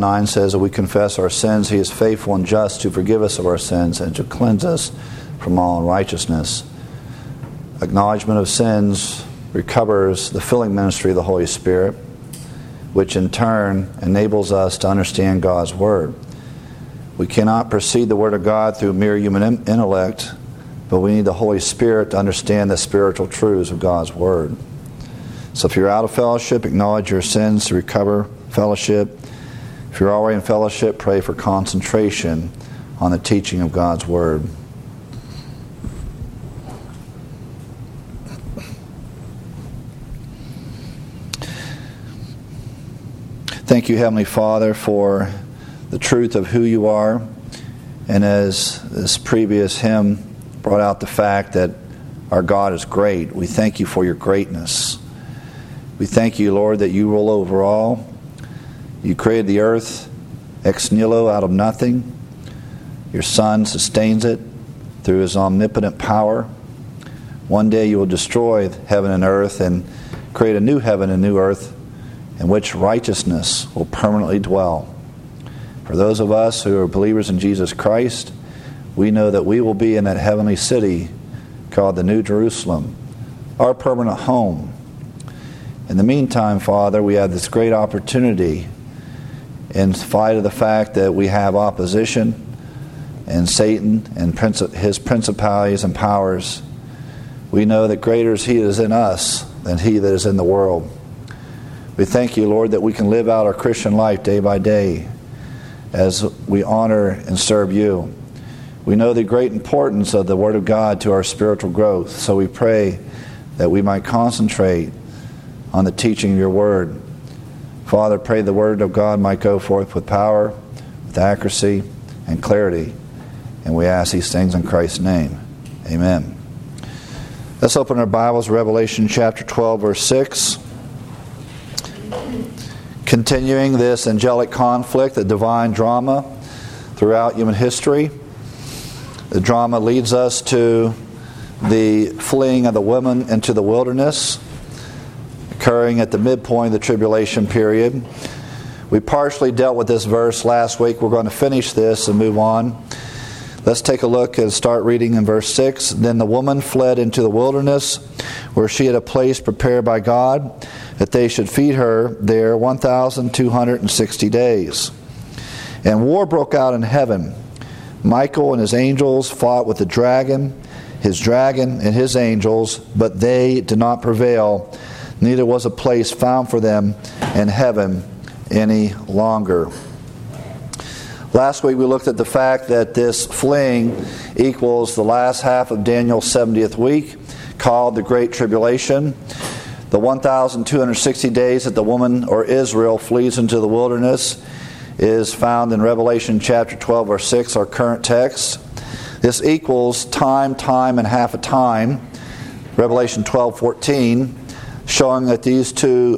9 says that we confess our sins, He is faithful and just to forgive us of our sins and to cleanse us from all unrighteousness. Acknowledgement of sins recovers the filling ministry of the Holy Spirit, which in turn enables us to understand God's Word. We cannot perceive the Word of God through mere human intellect, but we need the Holy Spirit to understand the spiritual truths of God's Word. So if you're out of fellowship, acknowledge your sins to recover fellowship. If you're already in fellowship, pray for concentration on the teaching of God's Word. Thank you, Heavenly Father, for the truth of who you are. And as this previous hymn brought out the fact that our God is great, we thank you for your greatness. We thank you, Lord, that you rule over all. You created the earth ex nihilo, out of nothing. Your Son sustains it through His omnipotent power. One day you will destroy heaven and earth and create a new heaven and new earth in which righteousness will permanently dwell. For those of us who are believers in Jesus Christ, we know that we will be in that heavenly city called the New Jerusalem, our permanent home. In the meantime, Father, we have this great opportunity, in spite of the fact that we have opposition and Satan and his principalities and powers. We know that greater is He that is in us than he that is in the world. We thank you, Lord, that we can live out our Christian life day by day as we honor and serve you. We know the great importance of the Word of God to our spiritual growth, so we pray that we might concentrate on the teaching of your Word. Father, pray the Word of God might go forth with power, with accuracy, and clarity. And we ask these things in Christ's name. Amen. Let's open our Bibles, Revelation chapter 12, verse 6. Continuing this angelic conflict, the divine drama throughout human history. The drama leads us to the fleeing of the woman into the wilderness, occurring at the midpoint of the tribulation period. We partially dealt with this verse last week. We're going to finish this and move on. Let's take a look and start reading in verse 6. Then the woman fled into the wilderness, where she had a place prepared by God, that they should feed her there 1,260 days. And war broke out in heaven. Michael and his angels fought with the dragon, and his angels, but they did not prevail. Neither was a place found for them in heaven any longer. Last week we looked at the fact that this fleeing equals the last half of Daniel's 70th week, called the Great Tribulation. The 1,260 days that the woman, or Israel, flees into the wilderness is found in Revelation chapter 12, verse 6, our current text. This equals time, and half a time. Revelation 12:14, showing that these two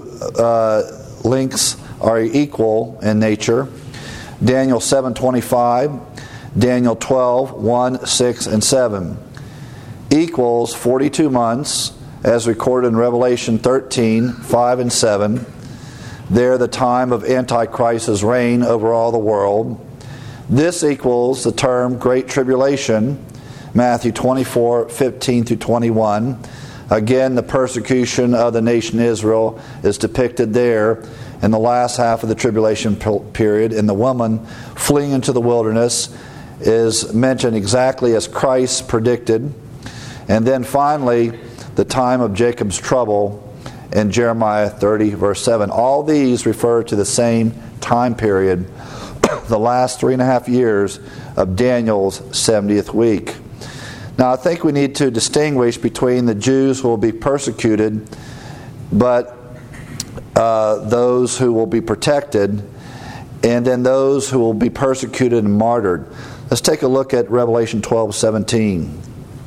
links are equal in nature. Daniel 7:25, Daniel 12:1, 6, and 7 equals 42 months, as recorded in Revelation 13:5 and 7. There, the time of Antichrist's reign over all the world. This equals the term Great Tribulation, Matthew 24:15 through 21. Again, the persecution of the nation Israel is depicted there in the last half of the tribulation period, and the woman fleeing into the wilderness is mentioned exactly as Christ predicted. And then finally, the time of Jacob's trouble in Jeremiah 30, verse 7. All these refer to the same time period, the last 3.5 years of Daniel's 70th week. Now, I think we need to distinguish between the Jews who will be persecuted, but those who will be protected, and then those who will be persecuted and martyred. Let's take a look at Revelation 12:17.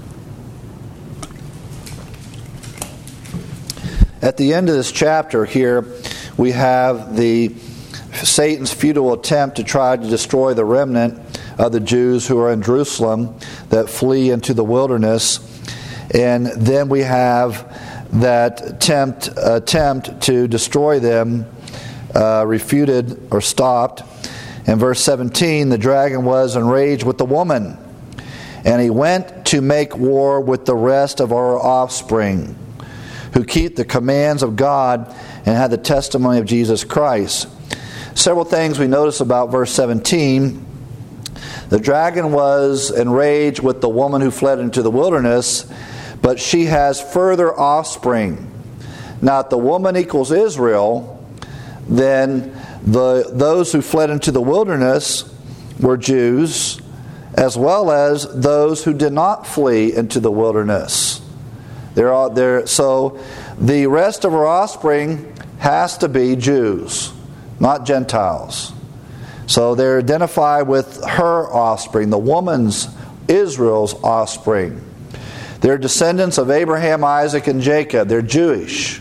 At the end of this chapter here, we have Satan's futile attempt to try to destroy the remnant of the Jews who are in Jerusalem that flee into the wilderness. And then we have that attempt to destroy them refuted or stopped. In verse 17, the dragon was enraged with the woman, and he went to make war with the rest of our offspring, who keep the commands of God and have the testimony of Jesus Christ. Several things we notice about verse 17. The dragon was enraged with the woman who fled into the wilderness, but she has further offspring. Now, if the woman equals Israel, then those who fled into the wilderness were Jews, as well as those who did not flee into the wilderness. So the rest of her offspring has to be Jews, not Gentiles. So they're identified with her offspring, the woman's, Israel's offspring. They're descendants of Abraham, Isaac, and Jacob. They're Jewish.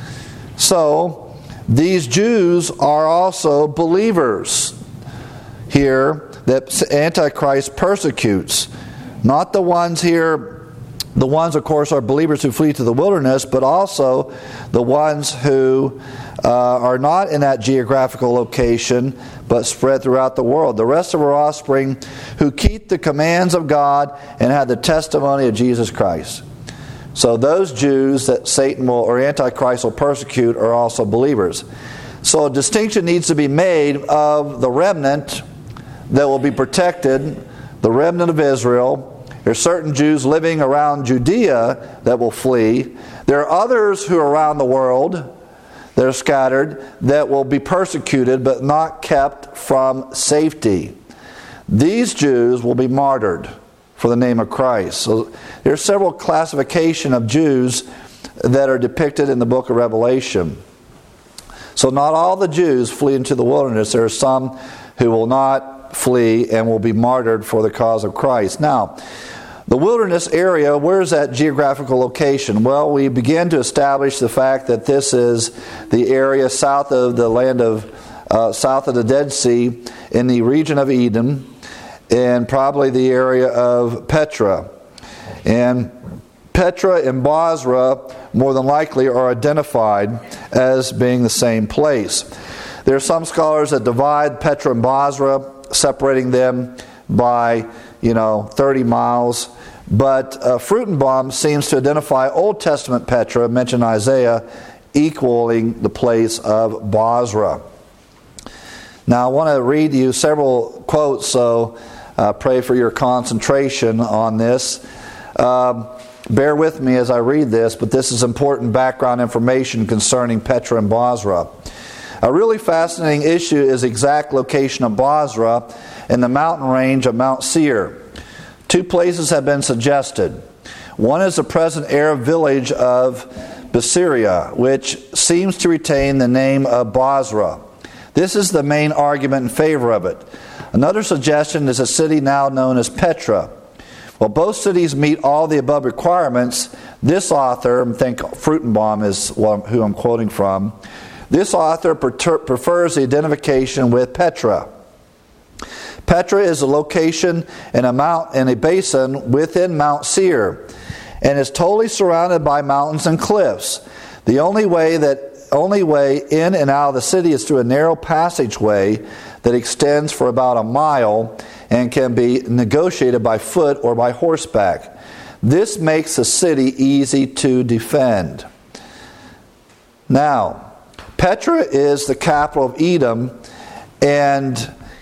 So these Jews are also believers here that Antichrist persecutes. Not the ones here, the ones, of course, are believers who flee to the wilderness, but also the ones who are not in that geographical location, but spread throughout the world. The rest of our offspring who keep the commands of God and have the testimony of Jesus Christ. So those Jews that Satan will, or Antichrist will persecute, are also believers. So a distinction needs to be made of the remnant that will be protected, the remnant of Israel. There are certain Jews living around Judea that will flee. There are others who are around the world that are scattered that will be persecuted but not kept from safety. These Jews will be martyred for the name of Christ. So there are several classifications of Jews that are depicted in the book of Revelation. So not all the Jews flee into the wilderness. There are some who will not flee and will be martyred for the cause of Christ. Now, the wilderness area, where is that geographical location? Well, we begin to establish the fact that this is the area south of the land of, south of the Dead Sea, in the region of Edom, and probably the area of Petra. And Petra and Bozrah, more than likely, are identified as being the same place. There are some scholars that divide Petra and Bozrah, separating them by 30 miles. But Fruchtenbaum seems to identify Old Testament Petra, mentioned in Isaiah, equaling the place of Bozrah. Now I want to read you several quotes, so pray for your concentration on this. Bear with me as I read this, but this is important background information concerning Petra and Bozrah. A really fascinating issue is the exact location of Bozrah in the mountain range of Mount Seir. Two places have been suggested. One is the present Arab village of Basiria, which seems to retain the name of Bozrah. This is the main argument in favor of it. Another suggestion is a city now known as Petra. While both cities meet all the above requirements, this author, I think Fruchtenbaum is who I'm quoting from, this author prefers the identification with Petra. Petra is a location in a basin within Mount Seir, and is totally surrounded by mountains and cliffs. The only way in and out of the city is through a narrow passageway that extends for about a mile and can be negotiated by foot or by horseback. This makes the city easy to defend. Now, Petra is the capital of Edom, and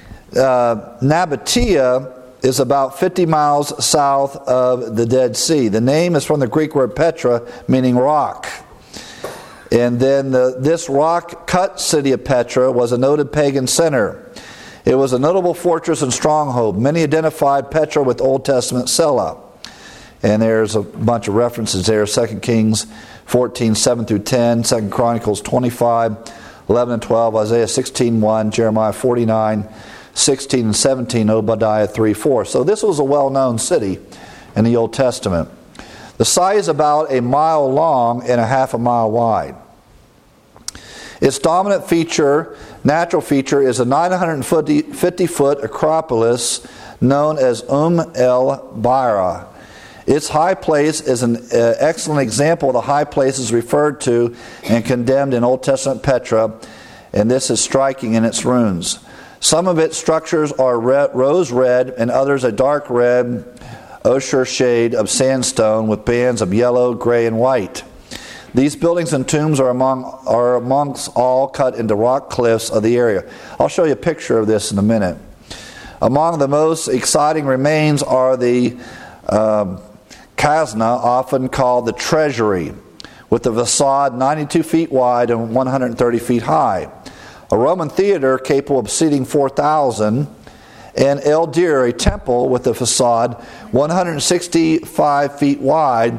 Nabatea is about 50 miles south of the Dead Sea. The name is from the Greek word Petra, meaning rock. And then this rock-cut city of Petra was a noted pagan center. It was a notable fortress and stronghold. Many identified Petra with Old Testament Selah. And there's a bunch of references there. 2 Kings 14, 7 through 10, 2 Chronicles 25, 11 and 12, Isaiah 16, 1, Jeremiah 49, 16 and 17, Obadiah 3, 4. So this was a well-known city in the Old Testament. The site is about a mile long and a half a mile wide. Its dominant natural feature, is a 950-foot acropolis known as el-Bira. Its high place is an excellent example of the high places referred to and condemned in Old Testament Petra, and this is striking in its ruins. Some of its structures are rose red and others a dark red ochre shade of sandstone with bands of yellow, gray, and white. These buildings and tombs are amongst all cut into rock cliffs of the area. I'll show you a picture of this in a minute. Among the most exciting remains are the Kazna, often called the Treasury, with the facade 92 feet wide and 130 feet high. A Roman theater capable of seating 4,000, and El Dir, a temple with a facade 165 feet wide,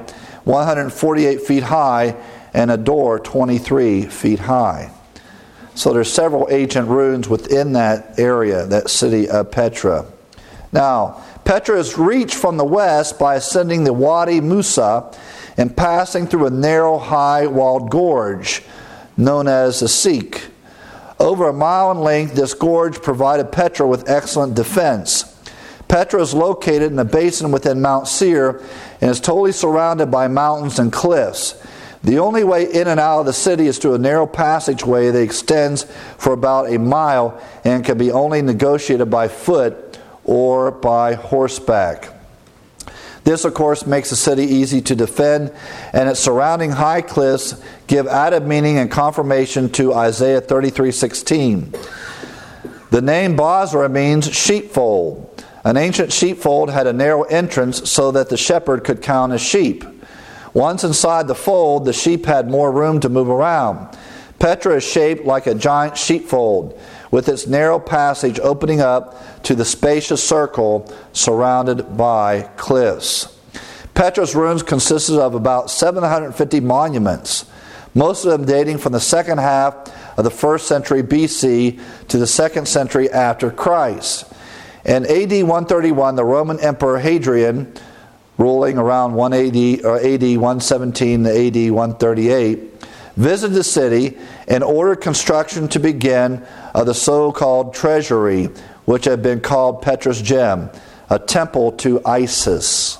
148 feet high, and a door 23 feet high. So there's several ancient ruins within that area, that city of Petra. Now, Petra is reached from the west by ascending the Wadi Musa and passing through a narrow, high-walled gorge known as the Sikh. Over a mile in length, this gorge provided Petra with excellent defense. Petra is located in a basin within Mount Seir and is totally surrounded by mountains and cliffs. The only way in and out of the city is through a narrow passageway that extends for about a mile and can be only negotiated by foot or by horseback. This, of course, makes the city easy to defend, and its surrounding high cliffs give added meaning and confirmation to Isaiah 33:16. The name Bozrah means sheepfold. An ancient sheepfold had a narrow entrance so that the shepherd could count his sheep. Once inside the fold, the sheep had more room to move around. Petra is shaped like a giant sheepfold, with its narrow passage opening up to the spacious circle surrounded by cliffs. Petra's ruins consisted of about 750 monuments, most of them dating from the second half of the 1st century BC to the 2nd century after Christ. In AD 131, the Roman Emperor Hadrian, ruling around 180 or AD 117 to AD 138, visited the city and ordered construction to begin of the so-called Treasury, which had been called Petra's Gem, a temple to Isis.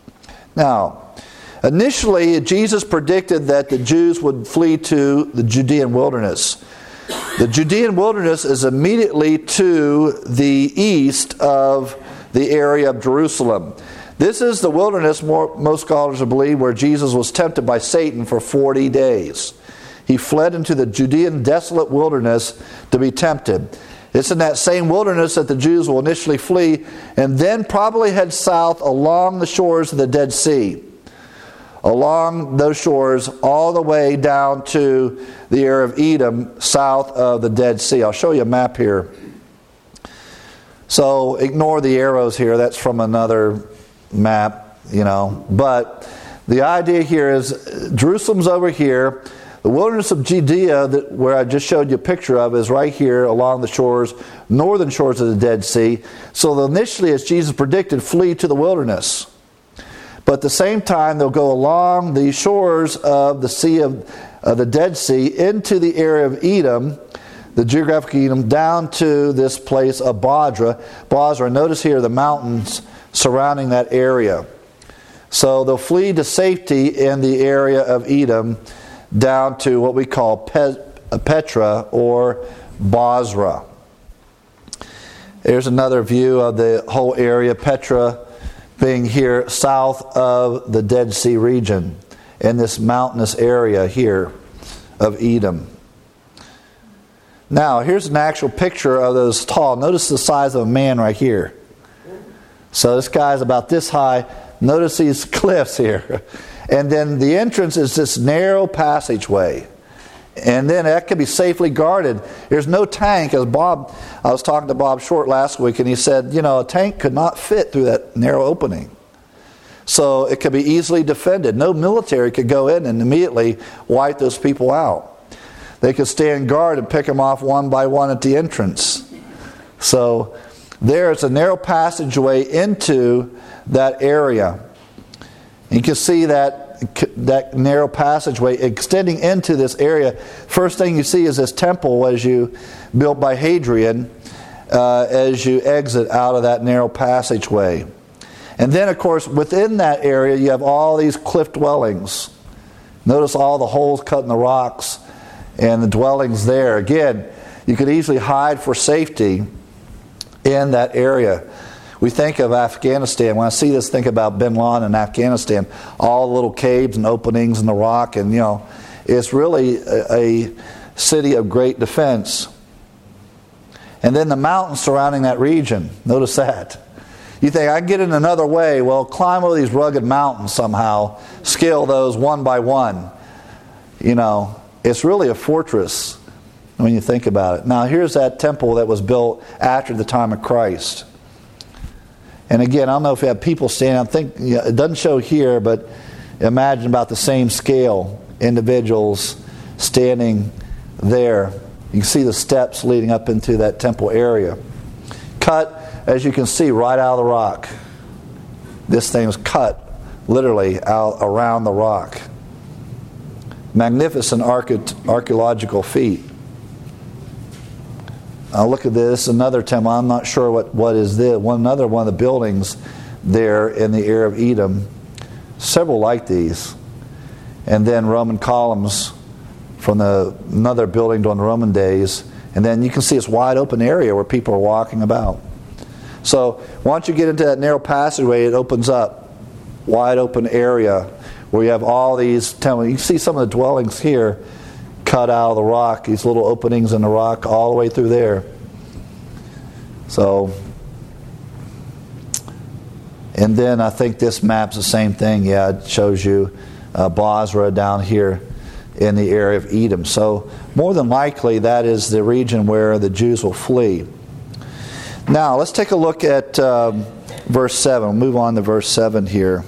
Now, initially, Jesus predicted that the Jews would flee to the Judean wilderness. The Judean wilderness is immediately to the east of the area of Jerusalem. This is the wilderness, most scholars believe, where Jesus was tempted by Satan for 40 days. He fled into the Judean desolate wilderness to be tempted. It's in that same wilderness that the Jews will initially flee and then probably head south along the shores of the Dead Sea. Along those shores all the way down to the area of Edom, south of the Dead Sea. I'll show you a map here. So ignore the arrows here. That's from another map, But the idea here is Jerusalem's over here. The wilderness of Judea, where I just showed you a picture of, is right here along the shores, northern shores of the Dead Sea. So initially, as Jesus predicted, flee to the wilderness. But at the same time, they'll go along the shores of the Sea of the Dead Sea into the area of Edom, the geographic Edom, down to this place of Bozrah. Notice here the mountains surrounding that area. So they'll flee to safety in the area of Edom down to what we call Petra or Bozrah. Here's another view of the whole area, Petra being here south of the Dead Sea region in this mountainous area here of Edom. Now, here's an actual picture of those tall. Notice the size of a man right here. So this guy's about this high. Notice these cliffs here. And then the entrance is this narrow passageway. And then that can be safely guarded. There's no tank. I was talking to Bob Short last week, and he said, a tank could not fit through that narrow opening. So it could be easily defended. No military could go in and immediately wipe those people out. They could stand guard and pick them off one by one at the entrance. So there's a narrow passageway into that area. You can see that narrow passageway extending into this area. First thing you see is this temple built by Hadrian as you exit out of that narrow passageway. And then, of course, within that area you have all these cliff dwellings. Notice all the holes cut in the rocks and the dwellings there. Again, you could easily hide for safety in that area. We think of Afghanistan. When I see this, think about Bin Laden in Afghanistan. All the little caves and openings in the rock, and it's really a city of great defense. And then the mountains surrounding that region. Notice that. You think, I can get in another way. Well, climb over these rugged mountains somehow. Scale those one by one. It's really a fortress when you think about it. Now, here's that temple that was built after the time of Christ. And again, I don't know if you have people standing. I think it doesn't show here, but imagine about the same scale. Individuals standing there. You can see the steps leading up into that temple area. Cut, as you can see, right out of the rock. This thing was cut literally out around the rock. Magnificent archaeological feat. Now look at this, another temple. I'm not sure what is this. Another one of the buildings there in the area of Edom. Several like these. And then Roman columns from another building during the Roman days. And then you can see this wide open area where people are walking about. So once you get into that narrow passageway, it opens up. Wide open area where you have all these temples. You can see some of the dwellings here cut out of the rock, these little openings in the rock all the way through there. So, and then I think this map's the same thing. Yeah, it shows you Bozrah down here in the area of Edom. So more than likely that is the region where the Jews will flee. Now let's take a look at verse 7. We'll move on to verse 7 here.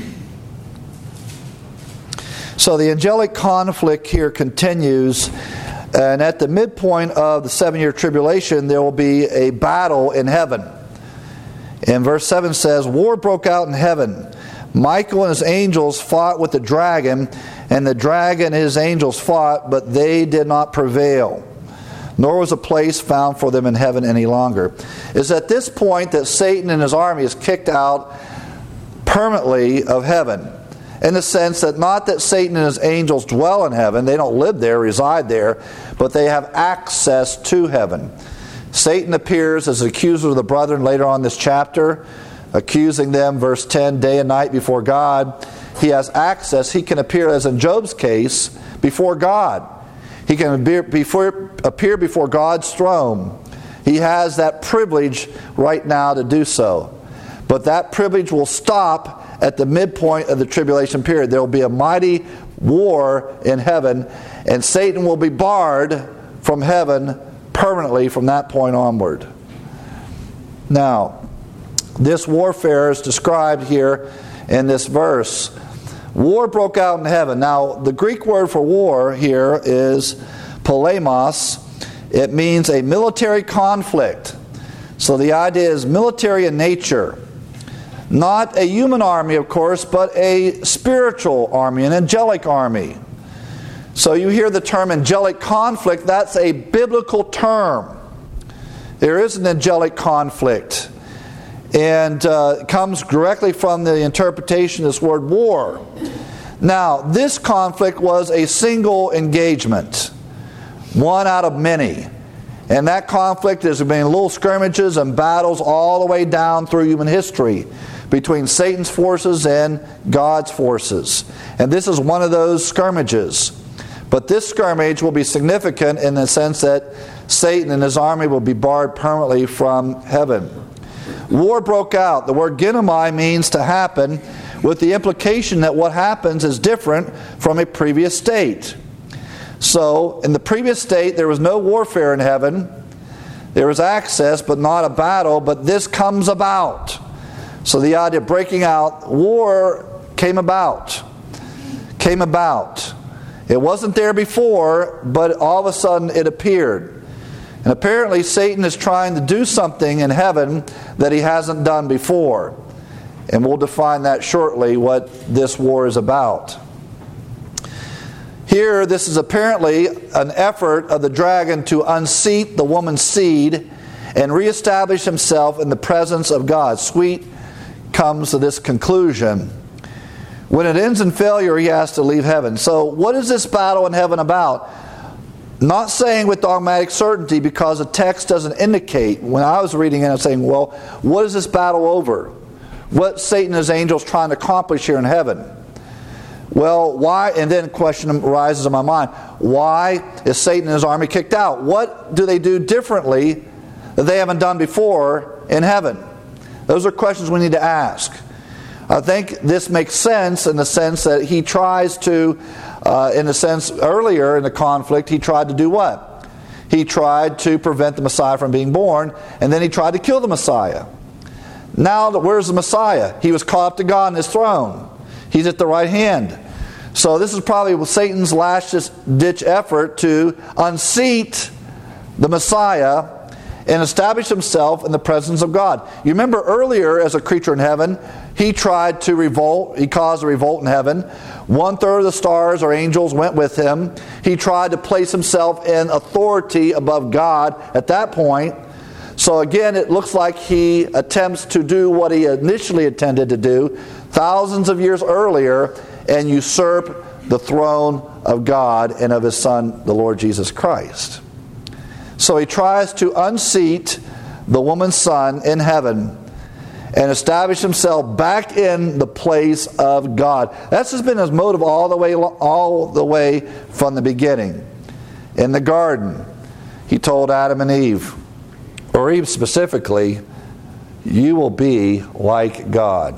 So the angelic conflict here continues, and at the midpoint of the 7-year tribulation, there will be a battle in heaven. And verse 7 says, war broke out in heaven. Michael and his angels fought with the dragon, and the dragon and his angels fought, but they did not prevail. Nor was a place found for them in heaven any longer. It's at this point that Satan and his army is kicked out permanently of heaven. In the sense that not that Satan and his angels dwell in heaven, they don't live there, reside there, but they have access to heaven. Satan appears as accuser of the brethren later on in this chapter, accusing them, verse 10, day and night before God. He has access. He can appear, as in Job's case, before God. He can appear before God's throne. He has that privilege right now to do so. But that privilege will stop at the midpoint of the tribulation period. There will be a mighty war in heaven, and Satan will be barred from heaven permanently from that point onward. Now, this warfare is described here in this verse. War broke out in heaven. Now, the Greek word for war here is polemos. It means a military conflict. So the idea is military in nature. Not a human army, of course, but a spiritual army, an angelic army. So you hear the term angelic conflict, that's a biblical term. There is an angelic conflict. And it comes directly from the interpretation of this word war. Now, this conflict was a single engagement. One out of many. And that conflict has been little skirmishes and battles all the way down through human history between Satan's forces and God's forces. And this is one of those skirmishes. But this skirmish will be significant in the sense that Satan and his army will be barred permanently from heaven. War broke out. The word ginomai means to happen, with the implication that what happens is different from a previous state. So, in the previous state, there was no warfare in heaven. There was access, but not a battle, but this comes about. So the idea of breaking out, war came about. It wasn't there before, but all of a sudden it appeared. And apparently Satan is trying to do something in heaven that he hasn't done before. And we'll define that shortly, what this war is about. Here, this is apparently an effort of the dragon to unseat the woman's seed and reestablish himself in the presence of God. Sweet comes to this conclusion. When it ends in failure, he has to leave heaven. So what is this battle in heaven about? Not saying with dogmatic certainty, because the text doesn't indicate. When I was reading it, I'm saying, well, what is this battle over? What Satan and his angels trying to accomplish here in heaven? Well, why? And then a question arises in my mind. Why is Satan and his army kicked out? What do they do differently that they haven't done before in heaven? Those are questions we need to ask. I think this makes sense in the sense that he tries to, in a sense, earlier in the conflict, he tried to do what? He tried to prevent the Messiah from being born, and then he tried to kill the Messiah. Now, where's the Messiah? He was caught up to God in his throne. He's at the right hand. So this is probably Satan's last-ditch effort to unseat the Messiah and establish himself in the presence of God. You remember earlier, as a creature in heaven, he tried to revolt. He caused a revolt in heaven. 1/3 of the stars or angels went with him. He tried to place himself in authority above God at that point. So again, it looks like he attempts to do what he initially intended to do thousands of years earlier and usurp the throne of God and of his Son, the Lord Jesus Christ. So he tries to unseat the woman's son in heaven and establish himself back in the place of God. That's just been his motive all the way from the beginning. In the garden, he told Adam and Eve, or Eve specifically, you will be like God.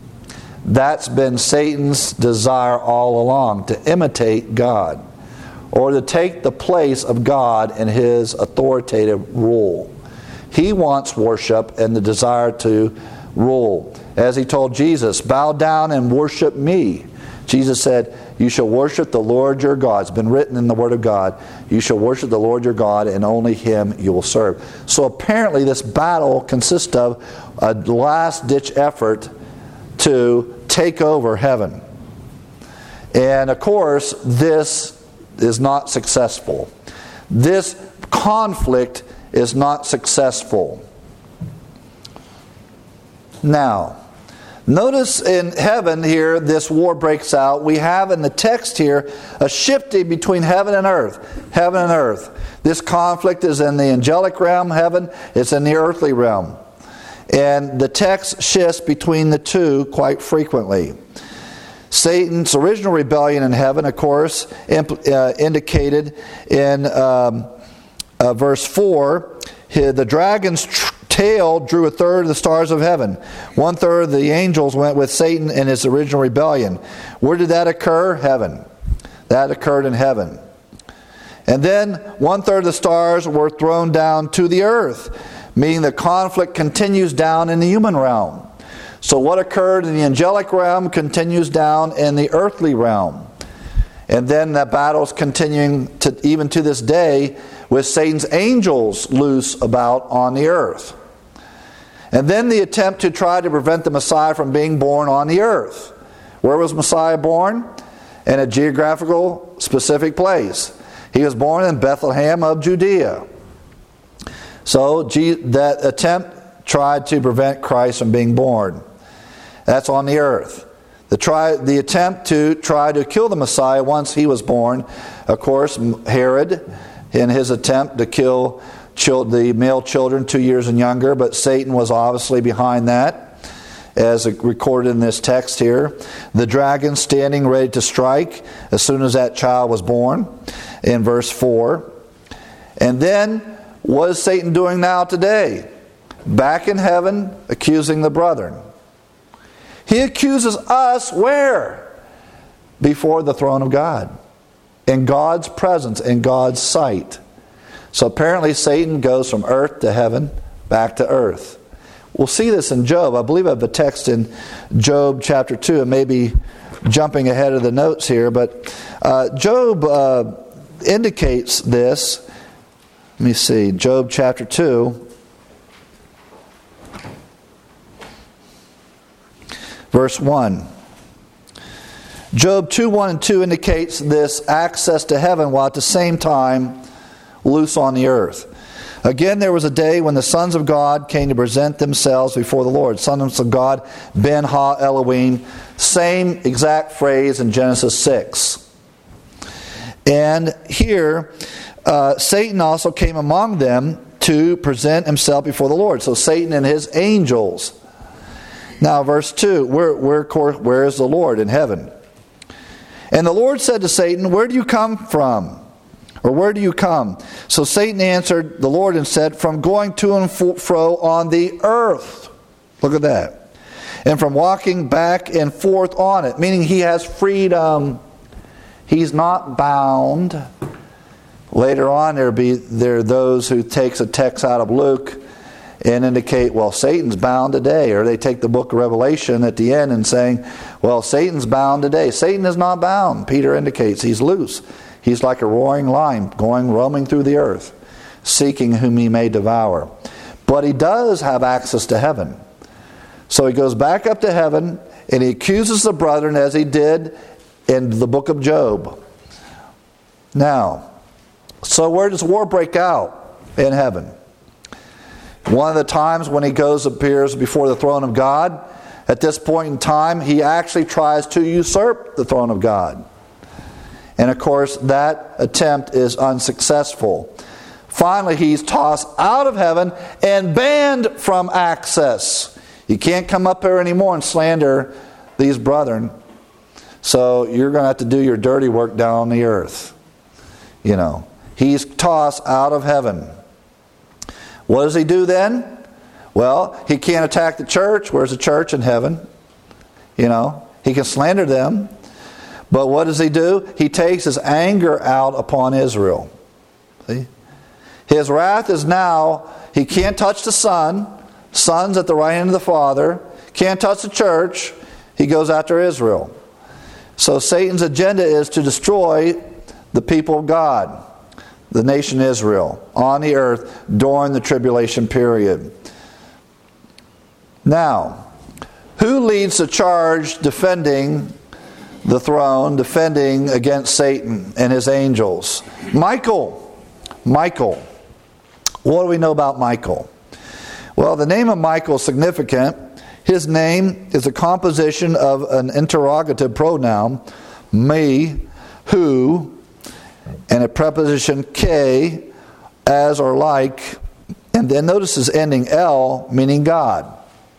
That's been Satan's desire all along, to imitate God, or to take the place of God in his authoritative rule. He wants worship and the desire to rule. As he told Jesus, bow down and worship me. Jesus said, you shall worship the Lord your God. It's been written in the Word of God. You shall worship the Lord your God, and only him you will serve. So apparently this battle consists of a last-ditch effort to take over heaven. And of course, this is not successful. This conflict is not successful. Now, notice in heaven here, this war breaks out. We have in the text here a shifting between heaven and earth. Heaven and earth. This conflict is in the angelic realm, heaven. It's in the earthly realm. And the text shifts between the two quite frequently. Satan's original rebellion in heaven, of course, indicated in verse 4, the dragon's tail drew 1/3 of the stars of heaven. 1/3 of the angels went with Satan in his original rebellion. Where did that occur? Heaven. That occurred in heaven. And then 1/3 of the stars were thrown down to the earth, meaning the conflict continues down in the human realm. So what occurred in the angelic realm continues down in the earthly realm. And then that battle's continuing even to this day with Satan's angels loose about on the earth. And then the attempt to try to prevent the Messiah from being born on the earth. Where was Messiah born? In a geographical specific place. He was born in Bethlehem of Judea. So that attempt tried to prevent Christ from being born. That's on the earth. The attempt to try to kill the Messiah once he was born, of course, Herod, in his attempt to kill the male children 2 years and younger, but Satan was obviously behind that, as recorded in this text here. The dragon standing ready to strike as soon as that child was born, in verse 4. And then, what is Satan doing now today? Back in heaven, accusing the brethren. He accuses us where? Before the throne of God. In God's presence, in God's sight. So apparently Satan goes from earth to heaven, back to earth. We'll see this in Job. I believe I have the text in Job chapter 2. And maybe jumping ahead of the notes here. But Job indicates this. Let me see. Job chapter 2. Verse 1. Job 2, 1 and 2 indicates this access to heaven while at the same time loose on the earth. Again, there was a day when the sons of God came to present themselves before the Lord. Sons of God, Ben Ha Elohim. Same exact phrase in Genesis 6. And here, Satan also came among them to present himself before the Lord. So Satan and his angels. Now verse 2, where is the Lord? In heaven. And the Lord said to Satan, where do you come from? Or where do you come? So Satan answered the Lord and said, from going to and fro on the earth. Look at that. And from walking back and forth on it. Meaning he has freedom. He's not bound. Later on there are those who takes a text out of Luke and indicate, well, Satan's bound today. Or they take the book of Revelation at the end and saying, well, Satan's bound today. Satan is not bound. Peter indicates he's loose. He's like a roaring lion roaming through the earth, seeking whom he may devour. But he does have access to heaven. So he goes back up to heaven and he accuses the brethren as he did in the book of Job. Now, so where does war break out? In heaven. One of the times when he appears before the throne of God, at this point in time, he actually tries to usurp the throne of God. And of course, that attempt is unsuccessful. Finally, he's tossed out of heaven and banned from access. You can't come up here anymore and slander these brethren. So you're going to have to do your dirty work down on the earth. You know, he's tossed out of heaven. What does he do then? Well, he can't attack the church. Where's the church? In heaven. You know, he can slander them. But what does he do? He takes his anger out upon Israel. See? His wrath is now, he can't touch the Son. Son's at the right hand of the Father. Can't touch the church. He goes after Israel. So Satan's agenda is to destroy the people of God, the nation Israel, on the earth during the tribulation period. Now, who leads the charge defending the throne, defending against Satan and his angels? Michael. Michael. What do we know about Michael? Well, the name of Michael is significant. His name is a composition of an interrogative pronoun, me, who, and a preposition ke, as or like, and then notice his ending el, meaning God.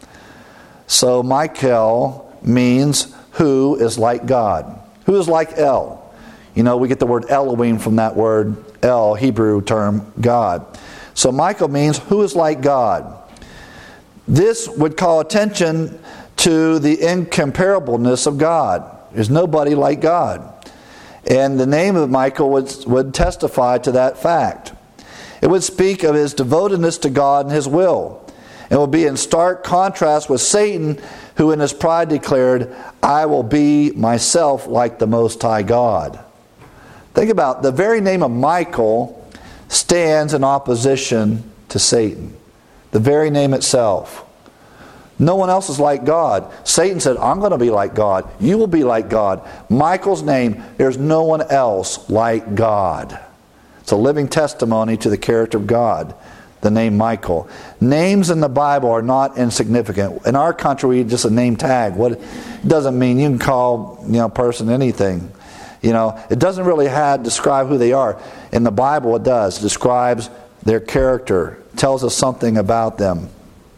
So Michael means who is like God. Who is like El? You know, we get the word Elohim from that word El, Hebrew term, God. So Michael means who is like God. This would call attention to the incomparableness of God. There's nobody like God. And the name of Michael would testify to that fact. It would speak of his devotedness to God and his will. It would be in stark contrast with Satan, who in his pride declared, I will be myself like the Most High God. Think about it. The very name of Michael stands in opposition to Satan. The very name itself. No one else is like God. Satan said, I'm going to be like God. You will be like God. Michael's name, there's no one else like God. It's a living testimony to the character of God. The name Michael. Names in the Bible are not insignificant. In our country, just a name tag. What it doesn't mean you can call a person anything. It doesn't really describe who they are. In the Bible, it does. It describes their character. It tells us something about them.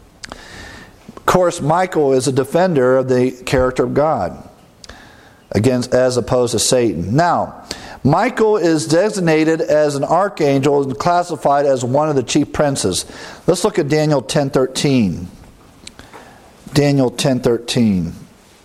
Of course, Michael is a defender of the character of God, as opposed to Satan. Now, Michael is designated as an archangel and classified as one of the chief princes. Let's look at Daniel 10:13. Daniel 10:13.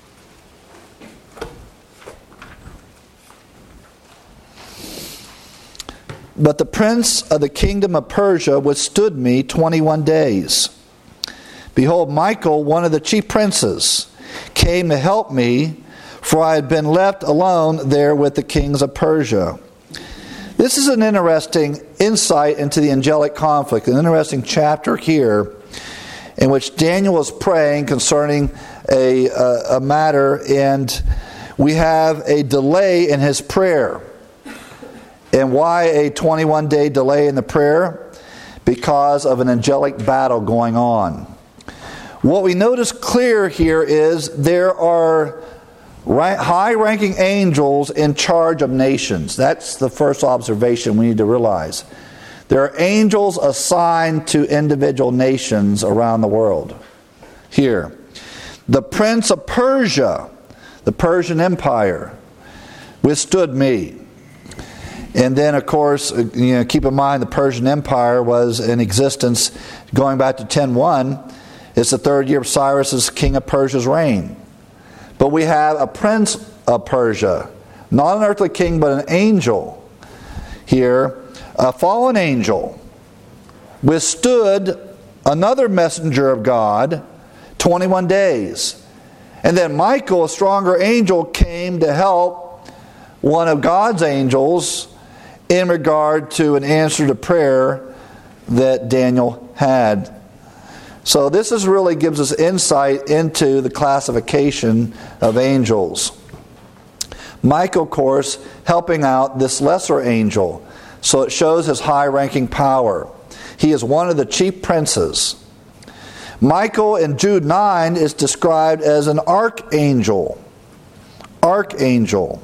But the prince of the kingdom of Persia withstood me 21 days. Behold, Michael, one of the chief princes, came to help me, for I had been left alone there with the kings of Persia. This is an interesting insight into the angelic conflict, an interesting chapter here in which Daniel is praying concerning a matter, and we have a delay in his prayer. And why a 21-day delay in the prayer? Because of an angelic battle going on. What we notice clear here is there are high-ranking angels in charge of nations. That's the first observation we need to realize. There are angels assigned to individual nations around the world. Here, the prince of Persia, the Persian Empire, withstood me. And then, of course, keep in mind the Persian Empire was in existence going back to 10:1. It's the third year of Cyrus, king of Persia's reign. But we have a prince of Persia, not an earthly king, but an angel. Here, a fallen angel withstood another messenger of God 21 days. And then Michael, a stronger angel, came to help one of God's angels in regard to an answer to prayer that Daniel had. So this really gives us insight into the classification of angels. Michael, of course, helping out this lesser angel. So it shows his high-ranking power. He is one of the chief princes. Michael in Jude 9 is described as an archangel. Archangel.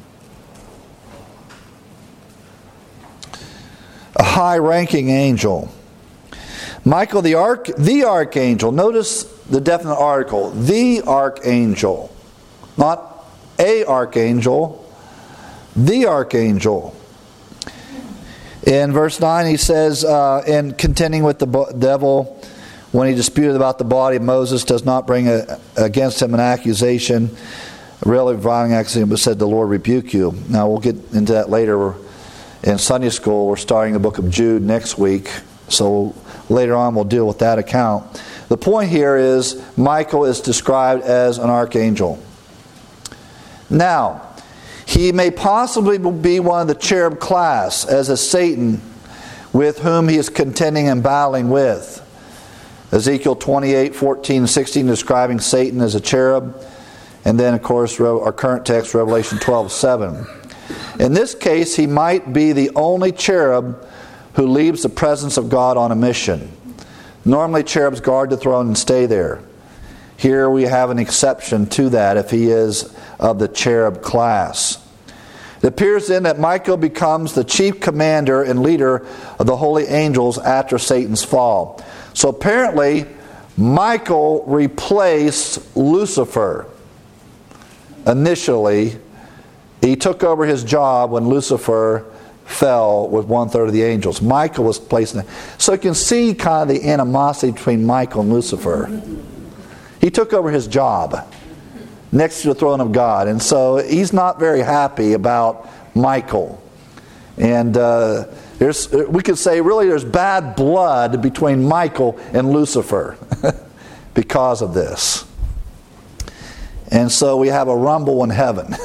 A high-ranking angel. Michael the archangel. Notice the definite article. The archangel. Not a archangel. The archangel. In verse 9 he says, in contending with the devil, when he disputed about the body of Moses, does not bring against him an accusation, really reviling accusation, but said, the Lord rebuke you. Now we'll get into that later in Sunday school. We're starting the book of Jude next week, so later on we'll deal with that account. The point here is Michael is described as an archangel. Now, he may possibly be one of the cherub class, as is Satan, with whom he is contending and battling with. Ezekiel 28:14-16 describing Satan as a cherub. And then, of course, our current text, Revelation 12:7. In this case, he might be the only cherub who leaves the presence of God on a mission. Normally, cherubs guard the throne and stay there. Here we have an exception to that if he is of the cherub class. It appears then that Michael becomes the chief commander and leader of the holy angels after Satan's fall. So apparently, Michael replaced Lucifer. Initially, he took over his job when Lucifer fell with 1/3 of the angels. Michael was placed in it. So you can see kind of the animosity between Michael and Lucifer. He took over his job next to the throne of God. And so he's not very happy about Michael. And we could say really there's bad blood between Michael and Lucifer because of this. And so we have a rumble in heaven.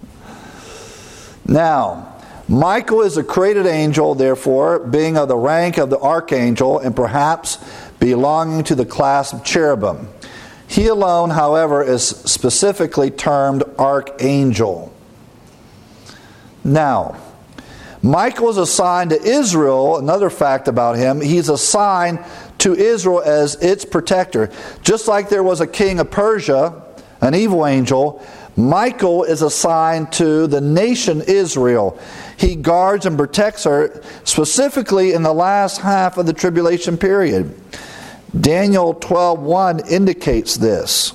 Now, Michael is a created angel, therefore, being of the rank of the archangel and perhaps belonging to the class of cherubim. He alone, however, is specifically termed archangel. Now, Michael is assigned to Israel. Another fact about him, he's assigned to Israel as its protector. Just like there was a king of Persia, an evil angel, Michael is assigned to the nation Israel. He guards and protects her specifically in the last half of the tribulation period. Daniel 12:1 indicates this.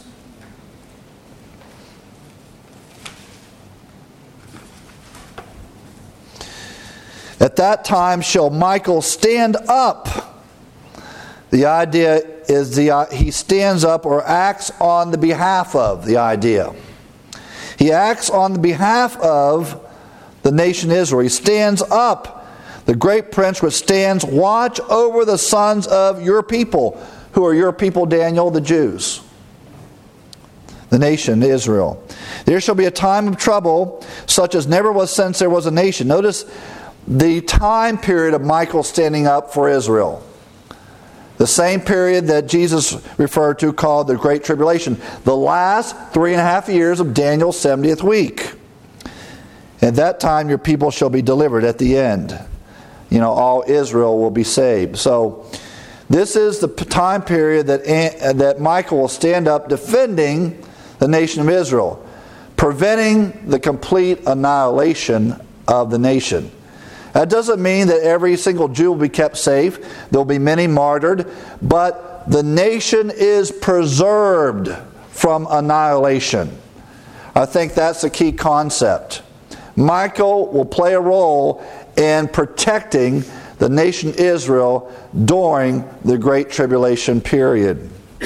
At that time shall Michael stand up. The idea is he stands up or acts on the behalf of the idea. He acts on the behalf of the nation Israel. He stands up. The great prince which stands watch over the sons of your people. Who are your people, Daniel? The Jews. The nation Israel. There shall be a time of trouble such as never was since there was a nation. Notice the time period of Michael standing up for Israel. The same period that Jesus referred to called the Great Tribulation. The last 3.5 years of Daniel's 70th week. At that time your people shall be delivered at the end. All Israel will be saved. So this is the time period that Michael will stand up defending the nation of Israel. preventing the complete annihilation of the nation. That doesn't mean that every single Jew will be kept safe. There will be many martyred, but the nation is preserved from annihilation. I think that's the key concept. Michael will play a role in protecting the nation Israel during the Great Tribulation period.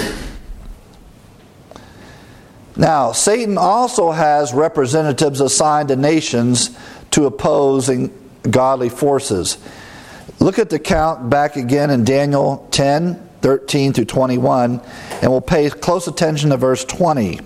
Now, Satan also has representatives assigned to nations to opposing godly forces. Look at the count back again in Daniel 10, 13 through 21, and we'll pay close attention to verse 20.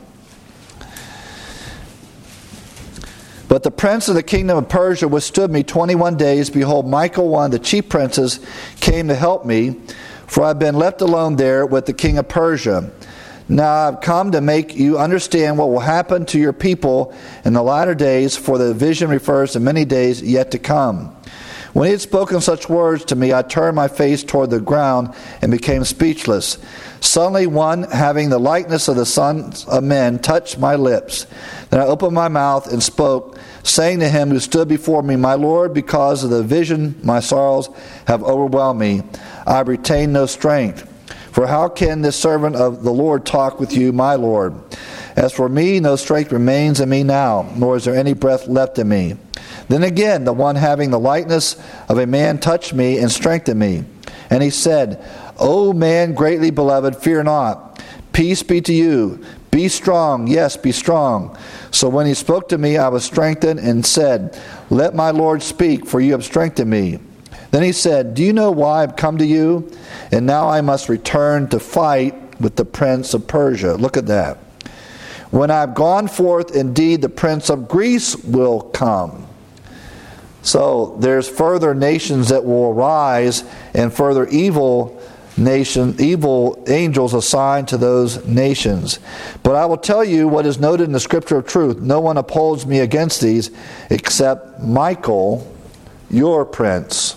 But the prince of the kingdom of Persia withstood me 21 days. Behold, Michael, one of the chief princes, came to help me, for I have been left alone there with the king of Persia. Now I've come to make you understand what will happen to your people in the latter days, for the vision refers to many days yet to come. When he had spoken such words to me, I turned my face toward the ground and became speechless. Suddenly one, having the likeness of the sons of men, touched my lips. Then I opened my mouth and spoke, saying to him who stood before me, My Lord, because of the vision my sorrows have overwhelmed me. I have retained no strength. For how can this servant of the Lord talk with you, my Lord? As for me, no strength remains in me now, nor is there any breath left in me. Then again, the one having the likeness of a man touched me and strengthened me. And he said, O man greatly beloved, fear not. Peace be to you. Be strong, yes, be strong. So when he spoke to me, I was strengthened and said, Let my Lord speak, for you have strengthened me. Then he said, Do you know why I've come to you? And now I must return to fight with the prince of Persia. Look at that. When I've gone forth, indeed the prince of Greece will come. So there's further nations that will arise, and further evil angels assigned to those nations. But I will tell you what is noted in the scripture of truth. No one upholds me against these except Michael, your prince.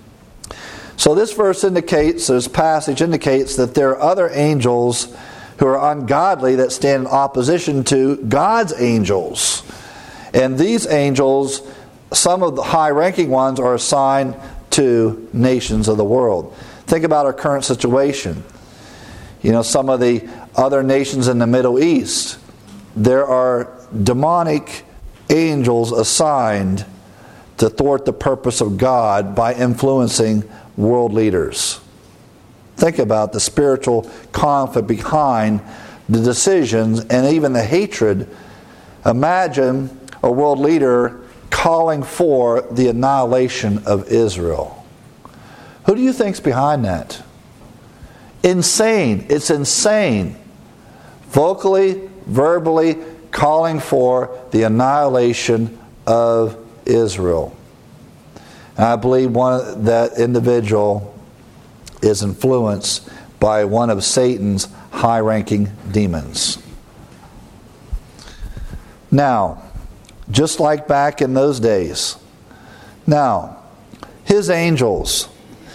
So this passage indicates that there are other angels who are ungodly that stand in opposition to God's angels. And these angels, some of the high-ranking ones, are assigned to nations of the world. Think about our current situation. Some of the other nations in the Middle East, there are demonic angels assigned to thwart the purpose of God by influencing world leaders. Think about the spiritual conflict behind the decisions and even the hatred. Imagine a world leader calling for the annihilation of Israel. Who do you think's behind that? Insane. It's insane. Vocally, verbally calling for the annihilation of Israel. And I believe that individual is influenced by one of Satan's high-ranking demons. Now, just like back in those days. Now, his angels.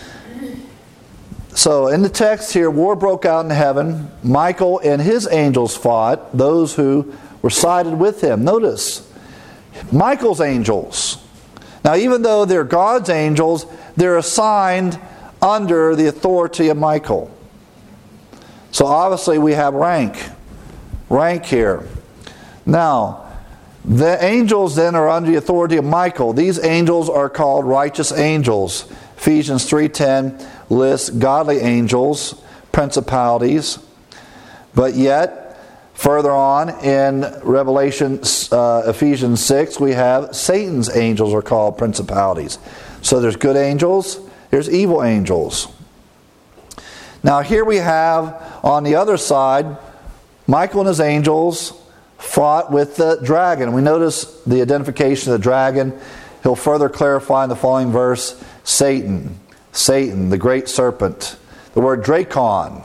So in the text here, war broke out in heaven. Michael and his angels fought, those who were sided with him. Notice, Michael's angels. Now, even though they're God's angels, they're assigned under the authority of Michael. So obviously we have rank here. Now, the angels then are under the authority of Michael. These angels are called righteous angels. Ephesians 3:10 lists godly angels, principalities. But yet, further on in Ephesians 6, we have Satan's angels are called principalities. So there's good angels, there's evil angels. Now here we have on the other side, Michael and his angels fought with the dragon. We notice the identification of the dragon. He'll further clarify in the following verse, Satan, the great serpent. The word Drakon.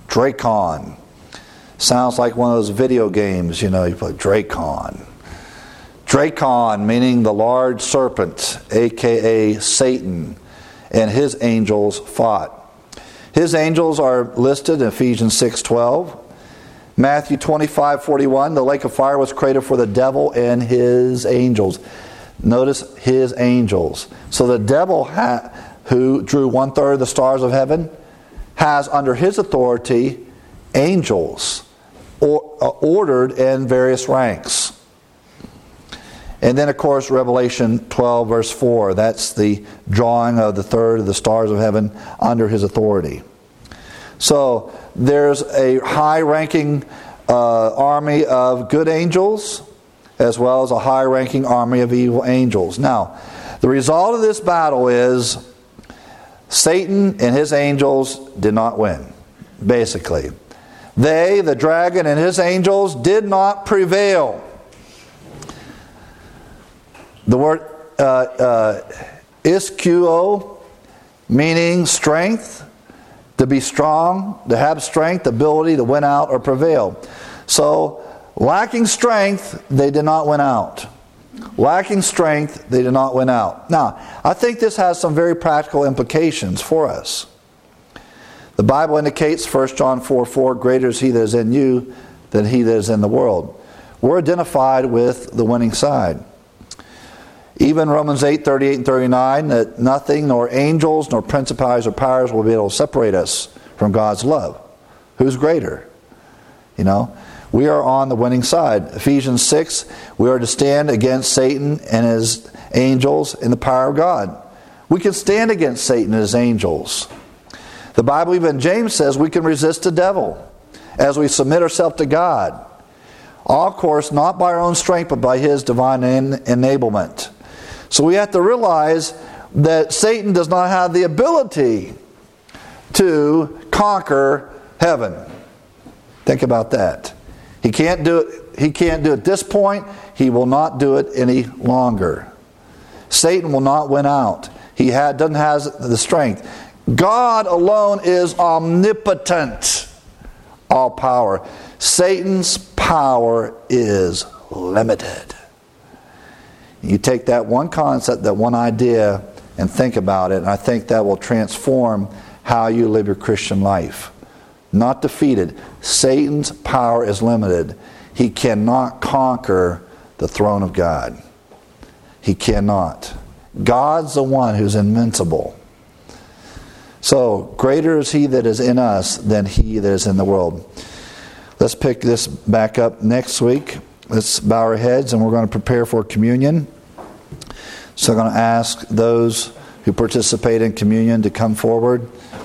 Sounds like one of those video games, you play Drakon. Drakon meaning the large serpent, a.k.a. Satan, and his angels fought. His angels are listed in Ephesians 6:12. Matthew 25:41, the lake of fire was created for the devil and his angels. Notice his angels. So the devil, who drew 1/3 of the stars of heaven, has under his authority angels ordered in various ranks. And then, of course, Revelation 12, verse 4, that's the drawing of the 1/3 of the stars of heaven under his authority. So there's a high-ranking army of good angels, as well as a high-ranking army of evil angels. Now, the result of this battle is Satan and his angels did not win, basically. They, the dragon and his angels, did not prevail. The word iskuo, meaning strength, to be strong, to have strength, ability to win out or prevail. So, lacking strength, they did not win out. Lacking strength, they did not win out. Now, I think this has some very practical implications for us. The Bible indicates 1 John 4:4, greater is he that is in you than he that is in the world. We're identified with the winning side. Even Romans 8:38 and 39, that nothing, nor angels, nor principalities or powers will be able to separate us from God's love. Who's greater? You know, we are on the winning side. Ephesians 6, we are to stand against Satan and his angels in the power of God. We can stand against Satan and his angels. The Bible, even James says, we can resist the devil as we submit ourselves to God. All, of course, not by our own strength, but by his divine enablement. So we have to realize that Satan does not have the ability to conquer heaven. Think about that. He can't do it. He can't do it at this point. He will not do it any longer. Satan will not win out. He doesn't have the strength. God alone is omnipotent, all power. Satan's power is limited. You take that one concept, that one idea, and think about it, and I think that will transform how you live your Christian life. Not defeated. Satan's power is limited. He cannot conquer the throne of God. He cannot. God's the one who's invincible. So, greater is he that is in us than he that is in the world. Let's pick this back up next week. Let's bow our heads and we're going to prepare for communion. So I'm going to ask those who participate in communion to come forward.